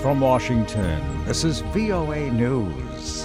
From Washington, this is VOA News.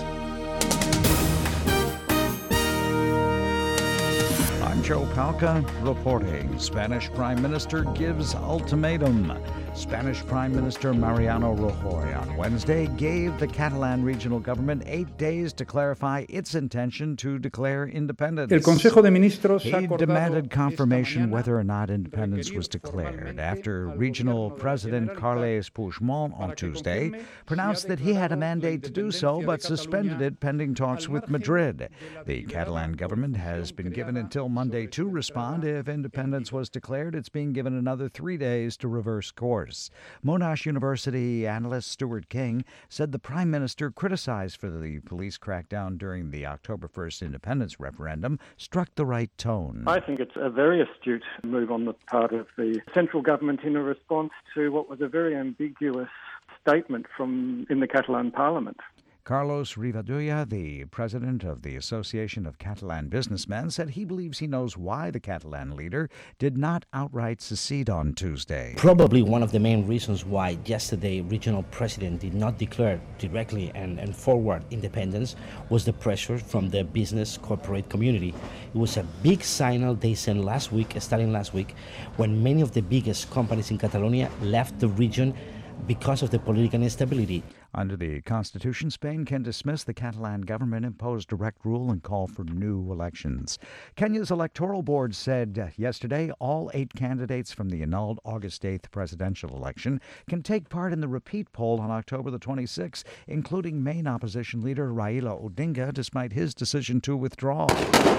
I'm Joe Palca reporting. Spanish Prime Minister gives ultimatum. Spanish Prime Minister Mariano Rajoy on Wednesday gave the Catalan regional government 8 days to clarify its intention to declare independence. El Consejo de Ministros He demanded confirmation whether or not independence was declared after regional president Carles Puigdemont on Tuesday pronounced that he had a mandate to do so but suspended it pending talks with Madrid. The Catalan government has been given until Monday to respond. If independence was declared, it's being given another 3 days to reverse course. Monash University analyst Stuart King said the Prime Minister, criticized for the police crackdown during the October 1st independence referendum, struck the right tone. I think it's a very astute move on the part of the central government in a response to what was a very ambiguous statement in the Catalan Parliament. Carlos Rivadulla, the president of the Association of Catalan Businessmen, said he believes he knows why the Catalan leader did not outright secede on Tuesday. Probably one of the main reasons why yesterday regional president did not declare directly and forward independence was the pressure from the business corporate community. It was a big signal they sent starting last week, when many of the biggest companies in Catalonia left the region because of the political instability. Under the Constitution, Spain can dismiss the Catalan government-imposed direct rule and call for new elections. Kenya's electoral board said yesterday all 8 candidates from the annulled August 8th presidential election can take part in the repeat poll on October the 26th, including main opposition leader Raila Odinga, despite his decision to withdraw.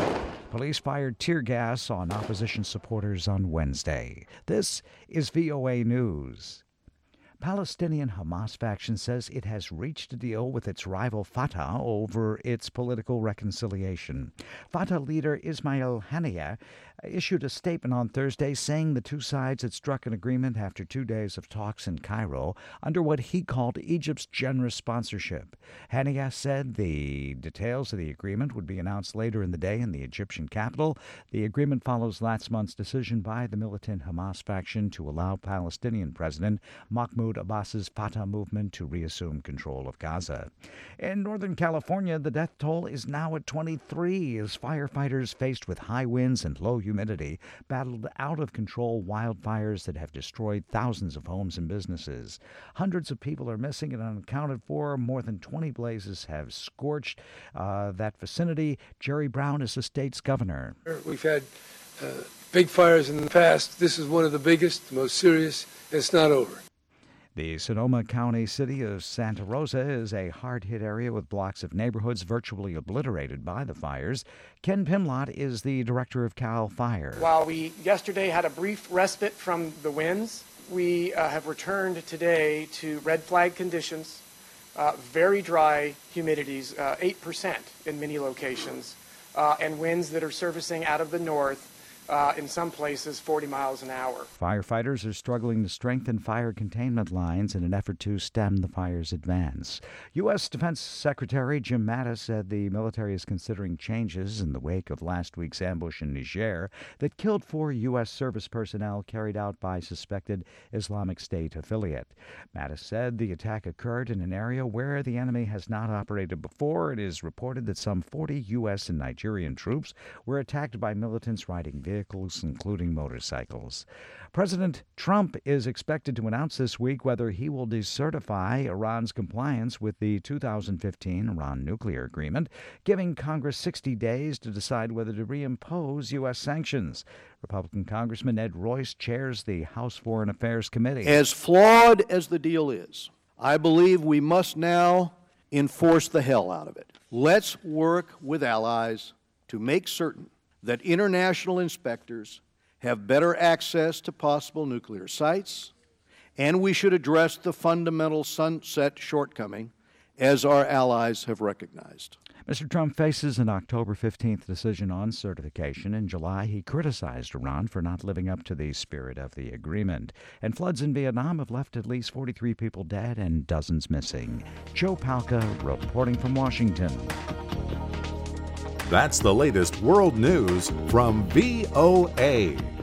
Police fired tear gas on opposition supporters on Wednesday. This is VOA News. Palestinian Hamas faction says it has reached a deal with its rival Fatah over its political reconciliation. Fatah leader Ismail Haniyeh issued a statement on Thursday saying the two sides had struck an agreement after 2 days of talks in Cairo under what he called Egypt's generous sponsorship. Haniyeh said the details of the agreement would be announced later in the day in the Egyptian capital. The agreement follows last month's decision by the militant Hamas faction to allow Palestinian President Mahmoud Abbas's Fatah movement to reassume control of Gaza. In Northern California, the death toll is now at 23 as firefighters, faced with high winds and low humidity, battled out-of-control wildfires that have destroyed thousands of homes and businesses. Hundreds of people are missing and unaccounted for. More than 20 blazes have scorched that vicinity. Jerry Brown is the state's governor. We've had big fires in the past. This is one of the biggest, the most serious, and it's not over. The Sonoma County city of Santa Rosa is a hard-hit area with blocks of neighborhoods virtually obliterated by the fires. Ken Pimlott is the director of CAL FIRE. While we yesterday had a brief respite from the winds, we have returned today to red flag conditions, very dry humidities, 8% in many locations, and winds that are surfacing out of the north. In some places, 40 miles an hour. Firefighters are struggling to strengthen fire containment lines in an effort to stem the fire's advance. U.S. Defense Secretary Jim Mattis said the military is considering changes in the wake of last week's ambush in Niger that killed 4 U.S. service personnel carried out by suspected Islamic State affiliate. Mattis said the attack occurred in an area where the enemy has not operated before. It is reported that some 40 U.S. and Nigerian troops were attacked by militants riding vehicles, including motorcycles. President Trump is expected to announce this week whether he will decertify Iran's compliance with the 2015 Iran nuclear agreement, giving Congress 60 days to decide whether to reimpose U.S. sanctions. Republican Congressman Ed Royce chairs the House Foreign Affairs Committee. As flawed as the deal is, I believe we must now enforce the hell out of it. Let's work with allies to make certain that international inspectors have better access to possible nuclear sites, and we should address the fundamental sunset shortcoming, as our allies have recognized. Mr. Trump faces an October 15th decision on certification. In July, he criticized Iran for not living up to the spirit of the agreement. And floods in Vietnam have left at least 43 people dead and dozens missing. Joe Palca reporting from Washington. That's the latest world news from VOA.